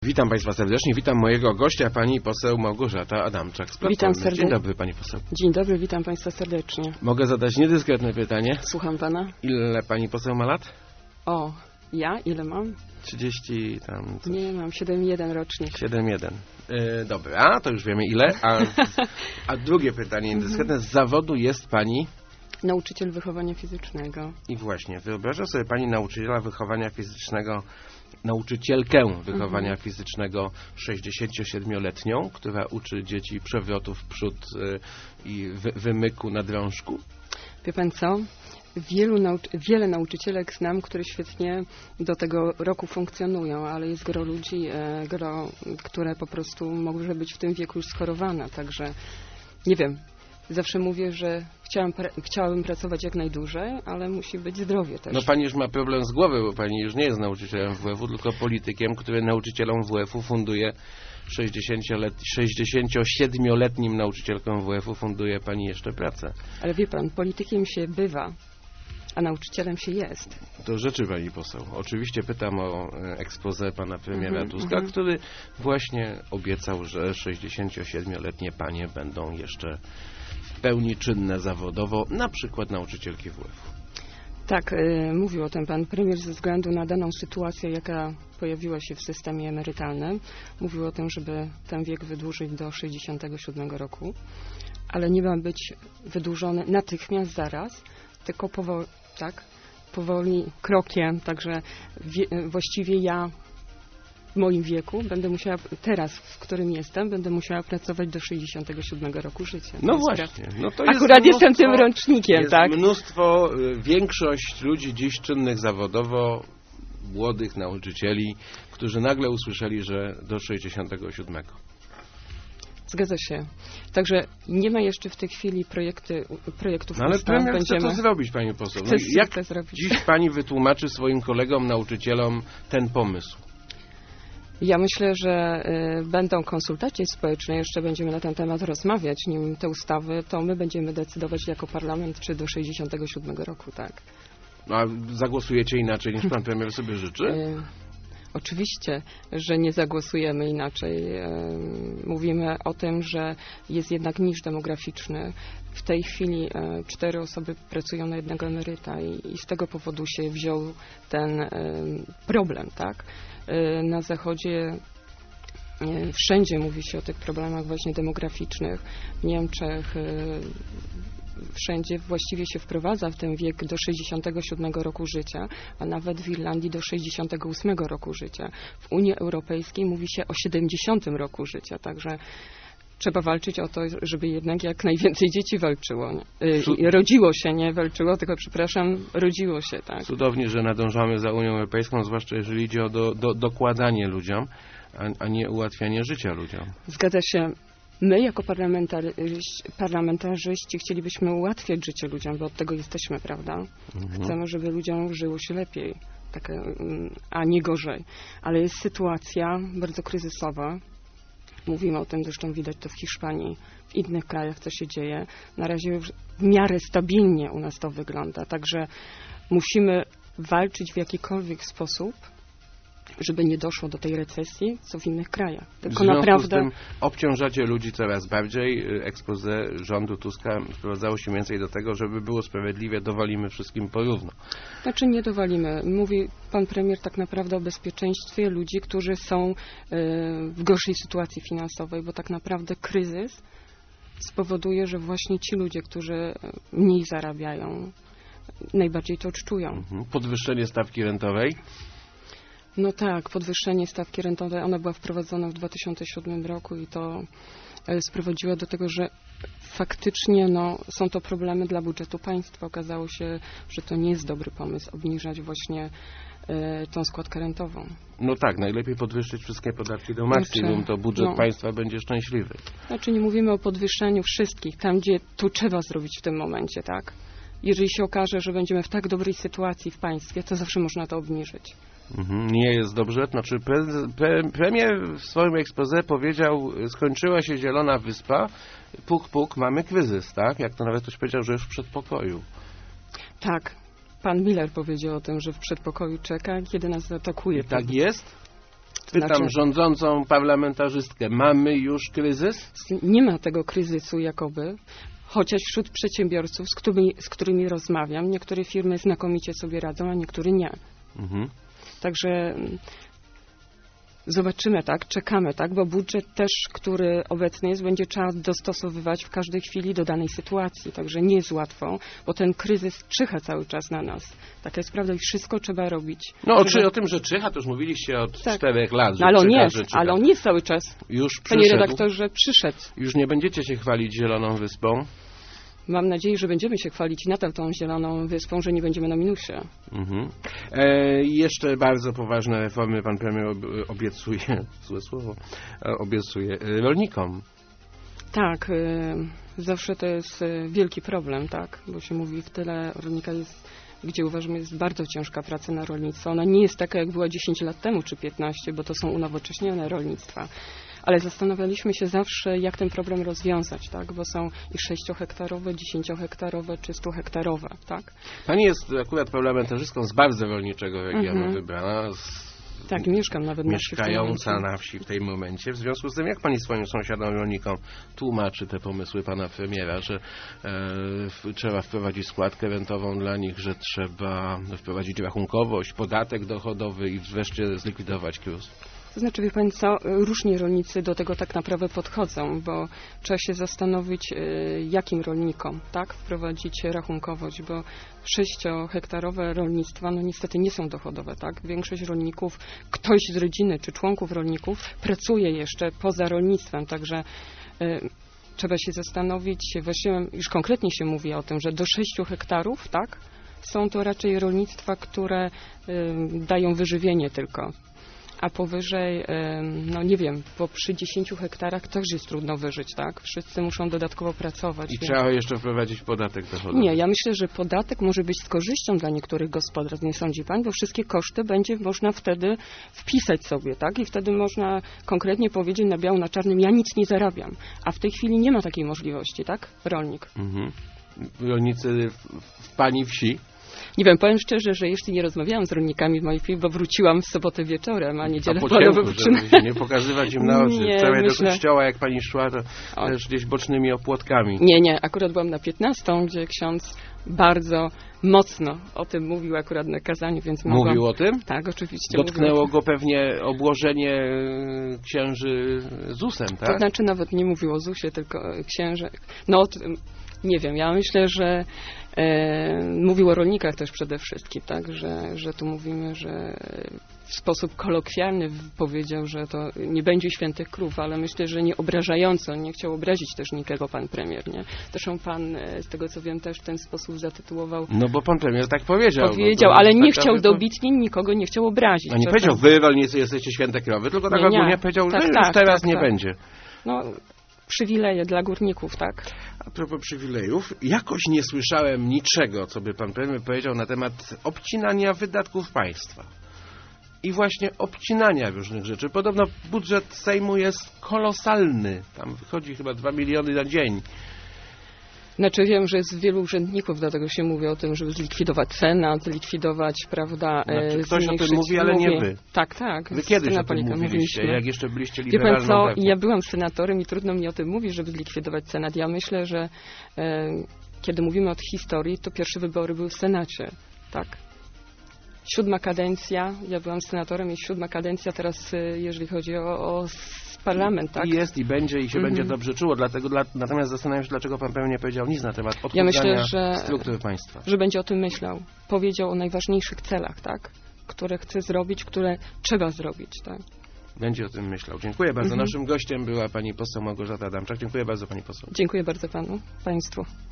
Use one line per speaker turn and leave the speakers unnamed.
Witam Państwa serdecznie, witam mojego gościa, pani poseł Małgorzata Adamczak z Platformy.
Witam serdecznie.
Dzień dobry, pani poseł.
Dzień dobry, witam Państwa serdecznie.
Mogę zadać niedyskretne pytanie?
Słucham Pana.
Ile pani poseł ma lat?
O, ja? Ile mam?
30 tam... Coś.
Nie, mam 7,1 rocznik.
7,1. Dobra, to już wiemy ile. A drugie pytanie niedyskretne. Z zawodu jest pani...
Nauczyciel wychowania fizycznego.
I właśnie, wyobraża sobie pani nauczyciela wychowania fizycznego, nauczycielkę wychowania fizycznego 67-letnią, która uczy dzieci przewrotów w przód i wymyku na drążku?
Wie Pan co? Wiele nauczycielek znam, które świetnie do tego roku funkcjonują, ale jest gro ludzi, które po prostu może być w tym wieku już schorowane, także nie wiem. Zawsze mówię, że chciałabym pracować jak najdłużej, ale musi być zdrowie też.
No pani już ma problem z głowy, bo pani już nie jest nauczycielem WF-u, tylko politykiem, który nauczycielom WF-u funduje 67-letnim nauczycielkom WF-u funduje pani jeszcze pracę.
Ale wie pan, politykiem się bywa, a nauczycielem się jest.
To rzeczy pani poseł. Oczywiście pytam o expose pana premiera Tuska, który właśnie obiecał, że 67-letnie panie będą jeszcze w pełni czynne zawodowo, na przykład nauczycielki WF-u.
Tak, mówił o tym pan premier ze względu na daną sytuację, jaka pojawiła się w systemie emerytalnym. Mówił o tym, żeby ten wiek wydłużyć do 67 roku, ale nie ma być wydłużony natychmiast, zaraz, tylko powoli, krokiem, także właściwie ja w moim wieku będę musiała, teraz, w którym jestem, będę musiała pracować do 67 roku życia.
No właśnie. No to
akurat jestem tym rocznikiem,
jest
tak?
Większość ludzi dziś czynnych zawodowo, młodych nauczycieli, którzy nagle usłyszeli, że do 67.
Zgadza się. Także nie ma jeszcze w tej chwili projektów
no ale
ustaw.
premier chce to zrobić, pani poseł. No jak dziś pani wytłumaczy swoim kolegom, nauczycielom ten pomysł?
Ja myślę, że będą konsultacje społeczne, jeszcze będziemy na ten temat rozmawiać, nim te ustawy, to my będziemy decydować jako parlament, czy do 67 roku, tak.
A zagłosujecie inaczej, niż pan premier sobie życzy?
Oczywiście, że nie zagłosujemy inaczej. Mówimy o tym, że jest jednak niż demograficzny. W tej chwili 4 osoby pracują na jednego emeryta i z tego powodu się wziął ten problem, tak? Na Zachodzie wszędzie mówi się o tych problemach właśnie demograficznych. W Niemczech wszędzie właściwie się wprowadza w ten wiek do 67 roku życia, a nawet w Irlandii do 68 roku życia. W Unii Europejskiej mówi się o 70 roku życia, także trzeba walczyć o to, żeby jednak jak najwięcej dzieci walczyło. Rodziło się, nie walczyło, tylko rodziło się, tak.
Cudownie, że nadążamy za Unią Europejską, zwłaszcza jeżeli idzie o dokładanie ludziom, a nie ułatwianie życia ludziom.
Zgadza się. My jako parlamentarzyści chcielibyśmy ułatwiać życie ludziom, bo od tego jesteśmy, prawda? Chcemy, żeby ludziom żyło się lepiej, a nie gorzej. Ale jest sytuacja bardzo kryzysowa. Mówimy o tym, zresztą widać to w Hiszpanii, w innych krajach, co się dzieje. Na razie już w miarę stabilnie u nas to wygląda, także musimy walczyć w jakikolwiek sposób, żeby nie doszło do tej recesji, co w innych krajach. Tylko
w związku
naprawdę
z tym obciążacie ludzi coraz bardziej. Expose rządu Tuska sprowadzało się więcej do tego, żeby było sprawiedliwie, dowalimy wszystkim porówno.
Znaczy nie dowalimy. Mówi pan premier tak naprawdę o bezpieczeństwie ludzi, którzy są w gorszej sytuacji finansowej, bo tak naprawdę kryzys spowoduje, że właśnie ci ludzie, którzy mniej zarabiają, najbardziej to odczują.
Podwyższenie stawki rentowej?
No tak, podwyższenie stawki rentowej, ona była wprowadzona w 2007 roku i to sprowadziło do tego, że faktycznie są to problemy dla budżetu państwa. Okazało się, że to nie jest dobry pomysł obniżać właśnie tą składkę rentową. No
tak, najlepiej podwyższyć wszystkie podatki do maksimum, to budżet państwa będzie szczęśliwy.
Znaczy nie mówimy o podwyższeniu wszystkich, tam gdzie tu trzeba zrobić w tym momencie, tak? Jeżeli się okaże, że będziemy w tak dobrej sytuacji w państwie, to zawsze można to obniżyć.
Nie jest dobrze. Znaczy premier w swoim expose powiedział, skończyła się Zielona Wyspa, puk, puk, mamy kryzys, tak? Jak to nawet ktoś powiedział, że już w przedpokoju.
Tak. Pan Miller powiedział o tym, że w przedpokoju czeka, kiedy nas zaatakuje.
I tak jest? Pytam rządzącą parlamentarzystkę, mamy już kryzys?
Nie ma tego kryzysu jakoby, chociaż wśród przedsiębiorców, z którymi rozmawiam, niektóre firmy znakomicie sobie radzą, a niektóre nie. Także zobaczymy, tak, czekamy, tak, bo budżet też, który obecny jest, będzie trzeba dostosowywać w każdej chwili do danej sytuacji, także nie jest łatwo, bo ten kryzys czyha cały czas na nas. Taka jest prawda i wszystko trzeba robić.
No o tym, że czyha, to już mówiliście od 4 lat, że
ale on
czyha,
jest,
że czyha.
ale on jest cały czas.
Już
Panie
przyszedł.
redaktorze, przyszedł.
Już nie będziecie się chwalić Zieloną Wyspą?
Mam nadzieję, że będziemy się chwalić nadal tą Zieloną Wyspą, że nie będziemy na minusie.
Jeszcze bardzo poważne reformy pan premier obiecuje, złe słowo, obiecuje rolnikom.
Tak, zawsze to jest wielki problem, tak, bo się mówi w tyle rolnika jest, gdzie uważam jest bardzo ciężka praca na rolnictwo. Ona nie jest taka, jak była 10 lat temu czy 15, bo to są unowocześnione rolnictwa. Ale zastanawialiśmy się zawsze, jak ten problem rozwiązać, tak? Bo są i 6-hektarowe, 10-hektarowe, czy 100-hektarowe, tak?
Pani jest akurat parlamentarzystką z bardzo rolniczego regionu wybrana.
Tak, mieszkam nawet na wsi.
Mieszkająca na wsi w tym momencie. W związku z tym, jak pani swoim sąsiadom rolnikom tłumaczy te pomysły pana premiera, że trzeba wprowadzić składkę rentową dla nich, że trzeba wprowadzić rachunkowość, podatek dochodowy i wreszcie zlikwidować KRUS?
To znaczy, wie pani co, różni rolnicy do tego tak naprawdę podchodzą, bo trzeba się zastanowić, jakim rolnikom, tak, wprowadzić rachunkowość, bo 6-hektarowe rolnictwa, no niestety nie są dochodowe, tak. Większość rolników, ktoś z rodziny czy członków rolników pracuje jeszcze poza rolnictwem, także trzeba się zastanowić, właściwie już konkretnie się mówi o tym, że do 6 hektarów, tak, są to raczej rolnictwa, które dają wyżywienie tylko. A powyżej, no nie wiem, bo przy 10 hektarach też jest trudno wyżyć, tak? Wszyscy muszą dodatkowo pracować.
I trzeba jeszcze wprowadzić podatek dochodowy.
Nie, ja myślę, że podatek może być z korzyścią dla niektórych gospodarstw, nie sądzi pan? Bo wszystkie koszty będzie można wtedy wpisać sobie, tak? I wtedy można konkretnie powiedzieć na biało na czarnym, ja nic nie zarabiam. A w tej chwili nie ma takiej możliwości, tak? Rolnik.
Rolnicy w pani wsi?
Nie wiem, powiem szczerze, że jeszcze nie rozmawiałam z rolnikami w mojej wsi, bo wróciłam w sobotę wieczorem, a niedzielę
po ciemku, żeby się nie pokazywać im na oczy.
Nie,
wczoraj
myślę...
do kościoła, jak pani szła, to też gdzieś bocznymi opłotkami.
Nie, akurat byłam na 15, gdzie ksiądz bardzo mocno o tym mówił akurat na kazaniu, więc mogłam...
Mówił o tym?
Tak, oczywiście.
Dotknęło go pewnie obłożenie księży ZUS-em, tak?
To znaczy nawet nie mówił o ZUS-ie, tylko księży... No, nie wiem, ja myślę, że mówił o rolnikach też przede wszystkim, tak, że tu mówimy, że w sposób kolokwialny powiedział, że to nie będzie świętych krów, ale myślę, że nie obrażająco, nie chciał obrazić też nikogo pan premier, nie? Zresztą pan, z tego co wiem, też w ten sposób zatytułował.
No bo pan premier tak powiedział.
Powiedział, ale nie chciał dobitnie, nikogo nie chciał obrazić.
No nie powiedział, wy rolnicy jesteście święte krowy, tylko tak ogólnie powiedział, że już teraz nie będzie.
No, przywileje dla górników, tak?
A propos przywilejów, jakoś nie słyszałem niczego, co by pan premier powiedział na temat obcinania wydatków państwa. I właśnie obcinania różnych rzeczy. Podobno budżet Sejmu jest kolosalny. Tam wychodzi chyba 2 miliony na dzień.
Znaczy wiem, że jest wielu urzędników, dlatego się mówi o tym, żeby zlikwidować Senat, zlikwidować, prawda,
znaczy, ktoś o tym mówi, ale nie wy.
Tak.
Wy kiedyś o tym mówiliście, jak jeszcze byliście liberalną
Wie pan co, ja byłam senatorem i trudno mi o tym mówić, żeby zlikwidować Senat. Ja myślę, że kiedy mówimy o historii, to pierwsze wybory były w Senacie, tak. 7. kadencja, ja byłam senatorem, jest 7. kadencja teraz, jeżeli chodzi o parlament, tak?
Jest i będzie i się będzie dobrze czuło, natomiast zastanawiam się, dlaczego pan pewnie nie powiedział nic na temat odchudzania struktur państwa.
Że będzie o tym myślał. Powiedział o najważniejszych celach, tak? Które chce zrobić, które trzeba zrobić, tak?
Będzie o tym myślał. Dziękuję bardzo. Naszym gościem była pani poseł Małgorzata Adamczak. Dziękuję bardzo pani poseł.
Dziękuję bardzo państwu.